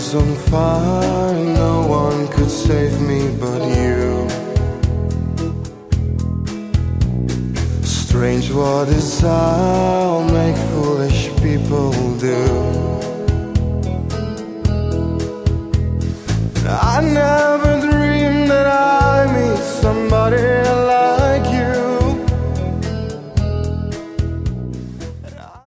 was on fire, no one could save me but you. Strange what is I'll make